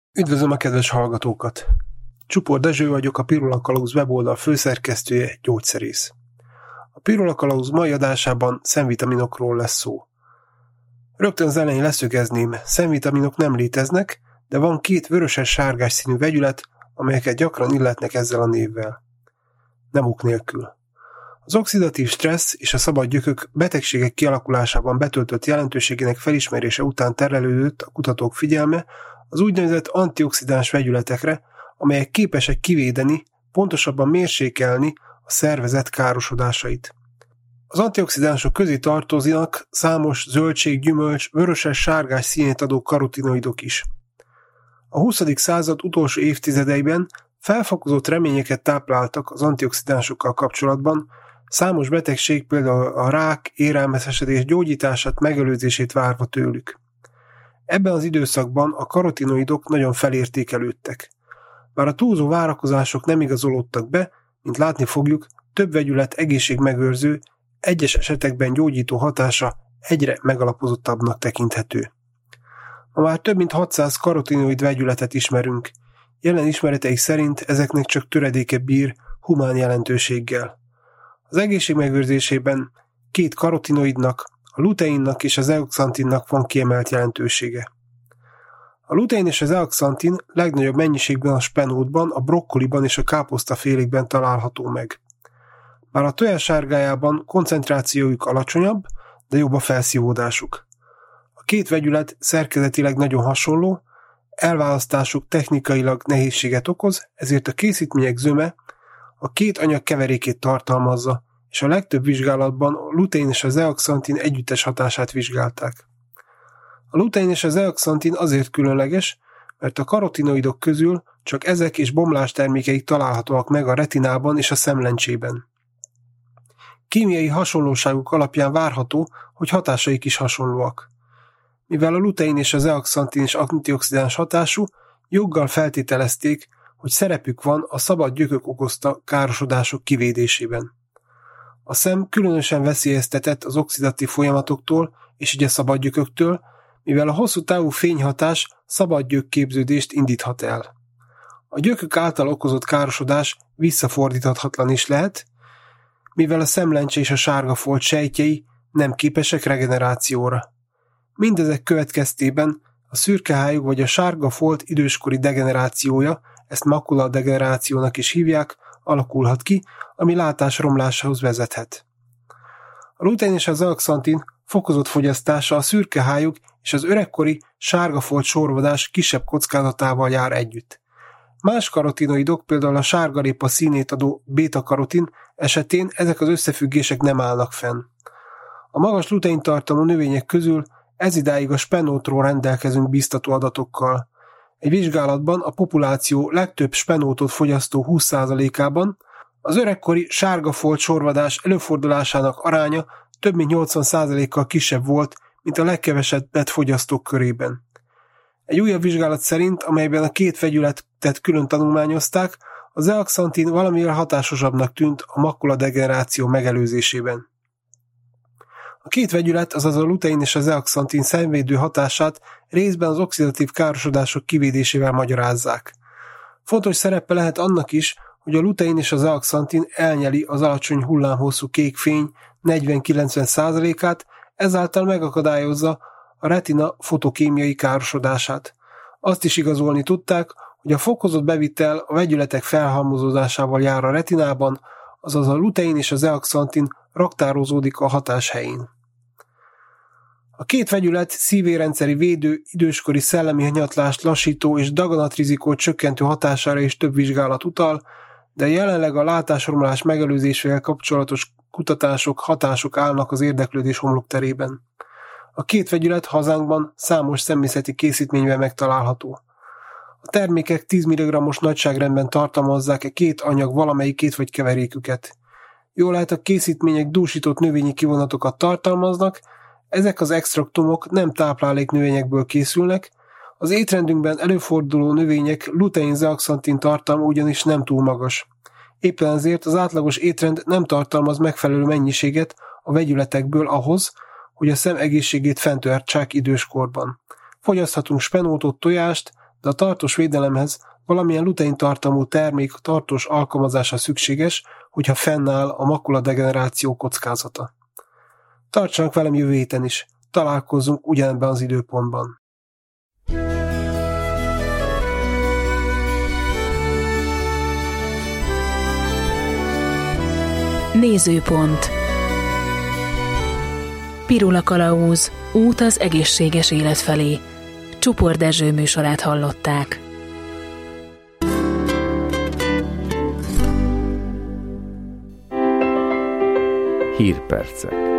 Üdvözlöm a kedves hallgatókat! Csupor Dezső vagyok, a Pirula Kalauz weboldal főszerkesztője, gyógyszerész. A Pirula Kalauz mai adásában szemvitaminokról lesz szó. Rögtön az elején leszögezném, szemvitaminok nem léteznek, de van két vöröses-sárgás színű vegyület, amelyeket gyakran illetnek ezzel a névvel. Nem ok nélkül. Az oxidatív stressz és a szabad gyökök betegségek kialakulásában betöltött jelentőségének felismerése után terelődött a kutatók figyelme az úgynevezett antioxidáns vegyületekre, amelyek képesek kivédeni, pontosabban mérsékelni a szervezet károsodásait. Az antioxidánsok közé tartoznak számos zöldség, gyümölcs, vöröses-sárgás színét adó karotinoidok is. A 20. század utolsó évtizedeiben felfokozott reményeket tápláltak az antioxidánsokkal kapcsolatban, számos betegség, például a rák, érelmeszesedés gyógyítását, megelőzését várva tőlük. Ebben az időszakban a karotinoidok nagyon felértékelődtek. Bár a túlzó várakozások nem igazolódtak be, mint látni fogjuk, több vegyület egészségmegőrző, egyes esetekben gyógyító hatása egyre megalapozottabbnak tekinthető. Ma már több mint 600 karotinoid vegyületet ismerünk. Jelen ismereteik szerint ezeknek csak töredéke bír humán jelentőséggel. Az egészség megőrzésében két karotinoidnak, a luteinnak és az zeaxantinnak van kiemelt jelentősége. A lutein és az zeaxantin legnagyobb mennyiségben a spenótban, a brokkoliban és a káposztafélékben található meg. Bár a tojás sárgájában koncentrációjuk alacsonyabb, de jobb a felszívódásuk. A két vegyület szerkezetileg nagyon hasonló, elválasztásuk technikailag nehézséget okoz, ezért a készítmények zöme a két anyag keverékét tartalmazza, és a legtöbb vizsgálatban a lutein és a zeaxantin együttes hatását vizsgálták. A lutein és a zeaxantin azért különleges, mert a karotinoidok közül csak ezek és bomlástermékeik találhatóak meg a retinában és a szemlencsében. Kémiai hasonlóságuk alapján várható, hogy hatásaik is hasonlóak. Mivel a lutein és a zeaxantin is antioxidáns hatású, joggal feltételezték, hogy szerepük van a szabad gyökök okozta károsodások kivédésében. A szem különösen veszélyeztetett az oxidatív folyamatoktól és ugye szabad gyököktől, mivel a hosszú távú fényhatás szabad gyökképződést indíthat el. A gyökök által okozott károsodás visszafordíthatatlan is lehet, mivel a szemlencse és a sárga folt sejtjei nem képesek regenerációra. Mindezek következtében a szürkehályog vagy a sárga folt időskori degenerációja, ezt makuladegenerációnak is hívják, alakulhat ki, ami látás romlásához vezethet. A lutein és a zeaxantin fokozott fogyasztása a szürkehályog és az öregkori sárga folt sorvadás kisebb kockázatával jár együtt. Más karotinoidok, például a sárgarépa színét adó béta-karotin esetén ezek az összefüggések nem állnak fenn. A magas lutein tartalmú növények közül ezidáig a spenótról rendelkezünk biztató adatokkal. Egy vizsgálatban a populáció legtöbb spenótot fogyasztó 20%-ában az öregkori sárga folt sorvadás előfordulásának aránya több mint 80%-kal kisebb volt, mint a legkevesebbet fogyasztók körében. Egy újabb vizsgálat szerint, amelyben a két vegyületet külön tanulmányozták, a zeaxantin valamivel hatásosabbnak tűnt a makuladegeneráció megelőzésében. A két vegyület, azaz a lutein és a zeaxantin szenvedő hatását részben az oxidatív károsodások kivédésével magyarázzák. Fontos szerepe lehet annak is, hogy a lutein és a zeaxantin elnyeli az alacsony hullámhosszú kék fény 40-90%-át, ezáltal megakadályozza a retina fotokémiai károsodását. Azt is igazolni tudták, hogy a fokozott bevitel a vegyületek felhalmozódásával jár a retinában, azaz a lutein és a zeaxantin raktározódik a hatás helyén. A két vegyület szívérendszeri védő, időskori szellemi hanyatlást lassító és daganatrizikót csökkentő hatására is több vizsgálat utal, de jelenleg a látásromlás megelőzésével kapcsolatos kutatások, hatások állnak az érdeklődés homlokterében. A két vegyület hazánkban számos szemészeti készítményben megtalálható. A termékek 10 mg-os nagyságrendben tartalmazzák e két anyag valamelyikét vagy keveréküket. Jól lehet, a készítmények dúsított növényi kivonatokat tartalmaznak, ezek az extraktumok nem tápláléknövényekből készülnek, az étrendünkben előforduló növények lutein-zeaxantin tartalma ugyanis nem túl magas. Éppen ezért az átlagos étrend nem tartalmaz megfelelő mennyiséget a vegyületekből ahhoz, hogy a szem egészségét fenntartsák időskorban. Fogyaszthatunk spenótot, tojást, de a tartós védelemhez valamilyen lutein tartalmú termék tartós alkalmazása szükséges, hogyha fennáll a makuladegeneráció kockázata. Tartsanak velem jövő héten is, találkozzunk ugyanebben az időpontban. Nézőpont. Pirula Kalauz, út az egészséges élet felé. Csupor Dezső műsorát hallották. Hírpercek.